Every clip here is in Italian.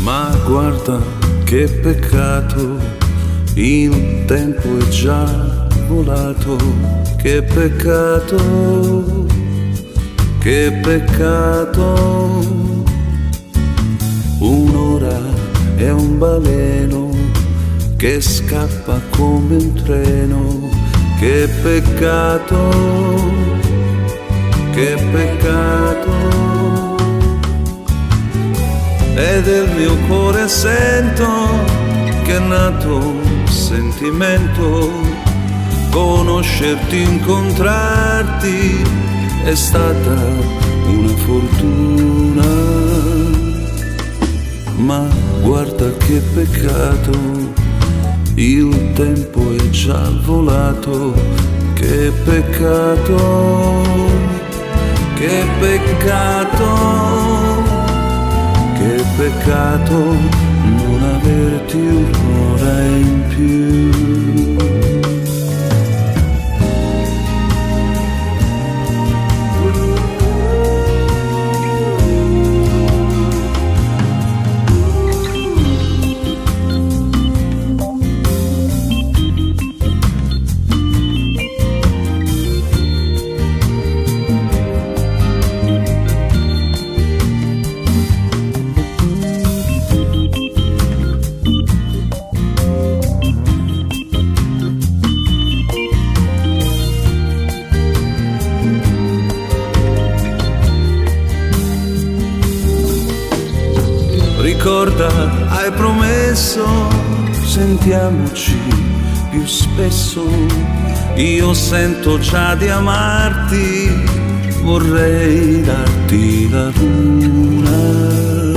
Ma guarda che peccato, il tempo è già volato. Che peccato, che peccato. Un'ora è un baleno che scappa come un treno. Che peccato, che peccato. E del mio cuore sento che è nato un sentimento. Conoscerti, incontrarti è stata una fortuna. Ma guarda che peccato, il tempo è già volato. Che peccato, che peccato. Che peccato non averti un'ora in più. Ricorda, hai promesso, sentiamoci più spesso. Io sento già di amarti, vorrei darti la luna.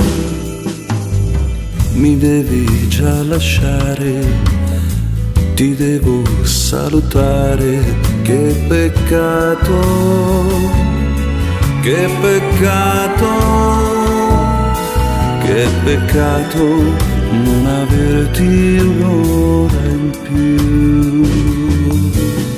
Mi devi già lasciare, ti devo salutare. Che peccato, che peccato. Che peccato non averti un'ora in più.